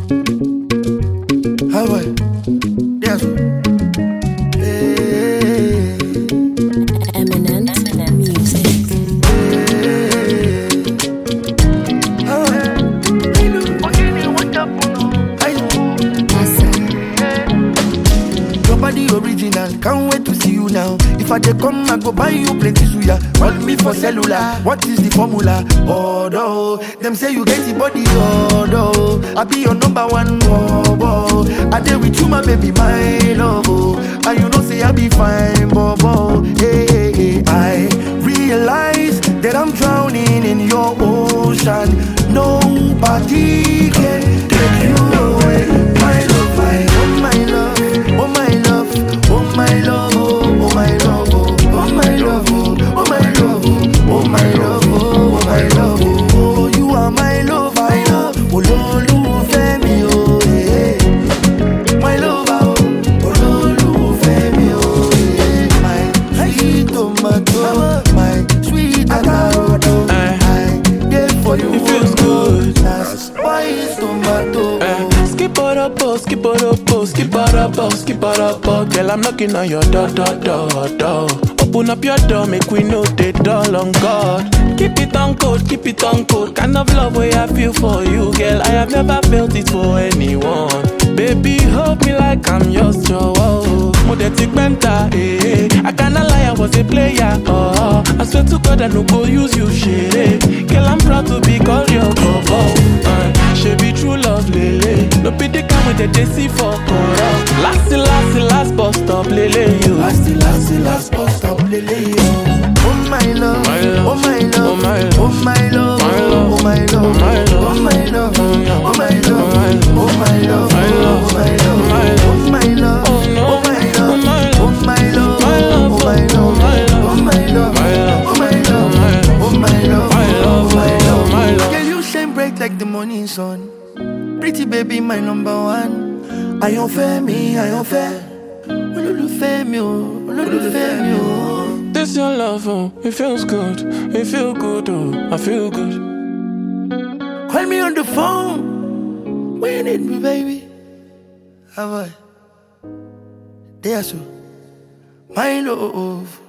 Ah ouais, bien sûr. Eminent music. Ah ouais. Aïe. Your body original, can't wait to see you now. If I dey come, I go buy you plenty suya. Call me for cellular, what is the formula? Oh no, them say you get the body, oh no. I be your number one, oh, oh. I dey with you, my baby, my love, oh. And you know say I be fine, bobo. Hey, hey, hey. I realize that I'm drowning in your ocean. Nobody can take you away, my love, oh my love, oh my love, oh my love, oh my love, oh my love, oh my love, oh my love, oh my love, oh you are my love, I love, oh Lulu Femi, oh yeah, my love, oh Lulu Femi, oh yeah, my sweet tomato, my sweet avocado, I get for you, it feels good. That's why it's tomato. Skip it up, oh, skip it up, oh, skip it up, oh, skip it up, oh. Girl, I'm knocking on your door. Open up your door, make we know the door on God. Keep it on code, keep it on code. Kind of love way I feel for you, girl. I have never felt it for anyone. Baby, hold me like I'm yours, Joe. Modetic mentor, eh. I cannot lie, I was a player, oh. I swear to God, I no go use you, shit. Girl, I'm proud to be called your cover. She be true love, lele. No pity come with the DC for corrupt. Last bus stop, lele, you. Last bus stop, lele, yo. Oh my love, oh my love, oh my love, oh my love, oh my love, oh my love, oh my love, oh my love, oh my love, oh my love, oh my love, oh my love, oh my love, oh my love, oh my love, oh my love. Girl, you shine bright like the morning sun. Pretty baby, my number one. I don't fair me, I don't fair. Olólùfẹ́ mi o, olólùfẹ́ mi o. This your love, oh, it feels good, oh, I feel good. Call me on the phone when you need me, baby. How about? There, so my love.